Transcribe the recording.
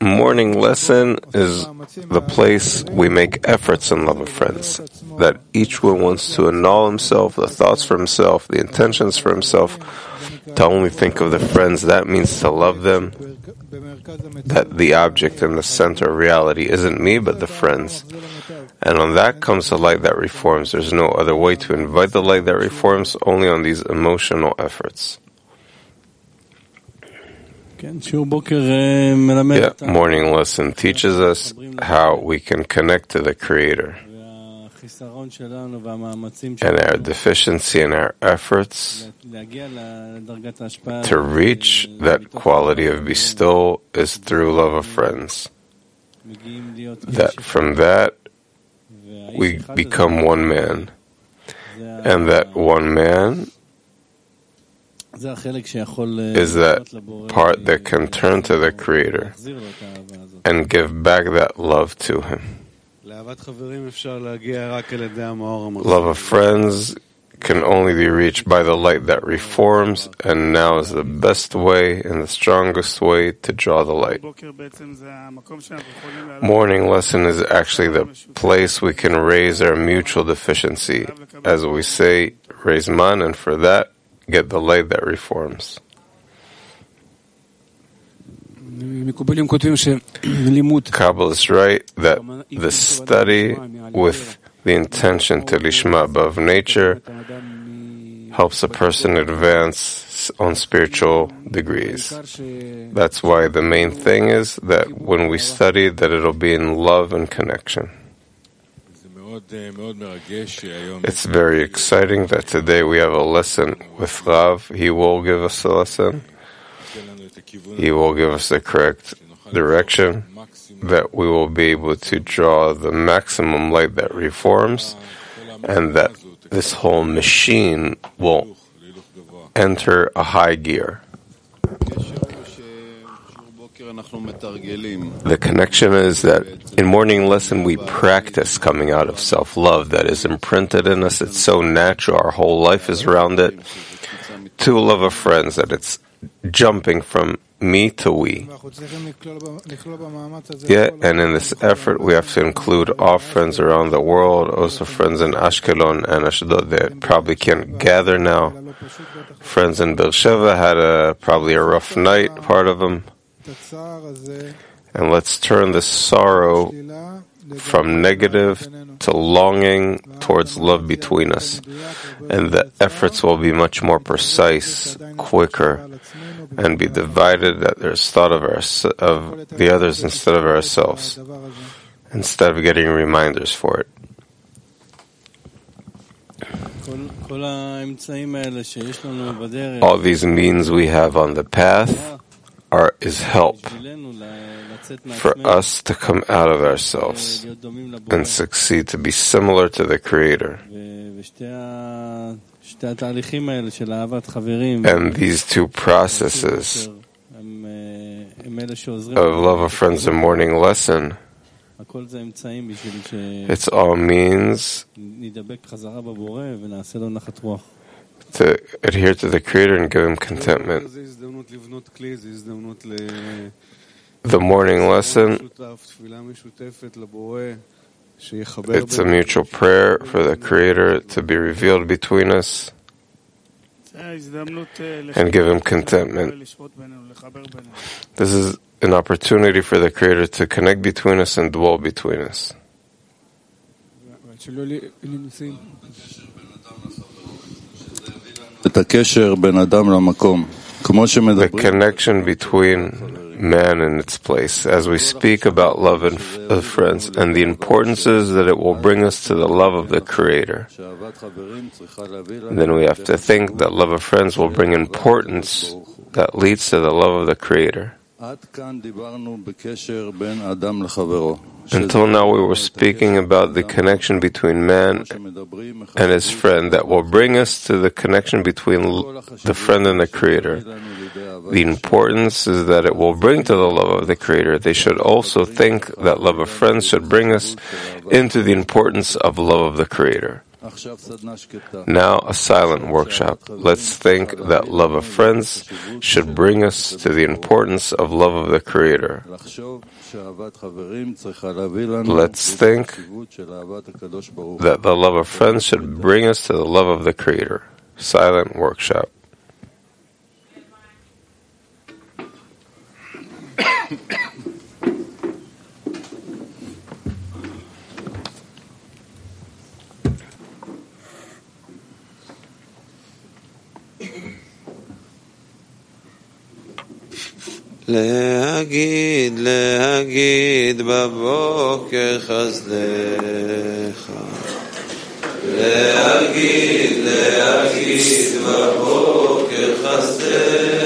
morning lesson is the place we make efforts in love of friends, that each one wants to annul himself, the thoughts for himself, the intentions for himself, to only think of the friends. That means to love them, that the object in the center of reality isn't me, but the friends. And on that comes the light that reforms. There's no other way to invite the light that reforms, only on these emotional efforts. Morning lesson teaches us how we can connect to the Creator. And our deficiency in our efforts to reach that quality of bestowal is through love of friends. That from that we become one man. And that one man is that part that can turn to the Creator and give back that love to Him. Love of friends can only be reached by the light that reforms, and now is the best way and the strongest way to draw the light. Morning lesson is actually the place we can raise our mutual deficiency. As we say, raise man, and for that, get the light that reforms. Kabbalists write that the study with the intention to lishma above nature helps a person advance on spiritual degrees. That's why the main thing is that when we study, that it'll be in love and connection. It's very exciting that today we have a lesson with Rav. He will give us a lesson. He will give us the correct direction, that we will be able to draw the maximum light that reforms, and that this whole machine will enter a high gear. The connection is that in morning lesson we practice coming out of self-love that is imprinted in us. It's so natural, our whole life is around it, to love of friends, that it's jumping from me to we. Yeah, and in this effort we have to include all friends around the world, also friends in Ashkelon and Ashdod that probably can't gather now. Friends in Beersheba had probably a rough night, part of them. And let's turn the sorrow from negative to longing towards love between us. And the efforts will be much more precise, quicker, and be divided, that there's thought of the others instead of ourselves, instead of getting reminders for it. All these means we have on the path is help for us to come out of ourselves and succeed to be similar to the Creator. And these two processes of love of friends and morning lesson, it's all means to adhere to the Creator and give Him contentment. The morning lesson, it's a mutual prayer for the Creator to be revealed between us and give Him contentment. This is an opportunity for the Creator to connect between us and dwell between us. The connection between man and its place, as we speak about love of friends, and the importance is that it will bring us to the love of the Creator. And then we have to think that love of friends will bring importance that leads to the love of the Creator. Until now we were speaking about the connection between man and his friend that will bring us to the connection between the friend and the Creator. The importance is that it will bring to the love of the Creator. They should also think that love of friends should bring us into the importance of love of the Creator. Now a silent workshop. Let's think that love of friends should bring us to the importance of love of the Creator. Let's think that the love of friends should bring us to the love of the Creator. Silent workshop. להגיד בבוקר חסדך להגיד בבוקר חסדך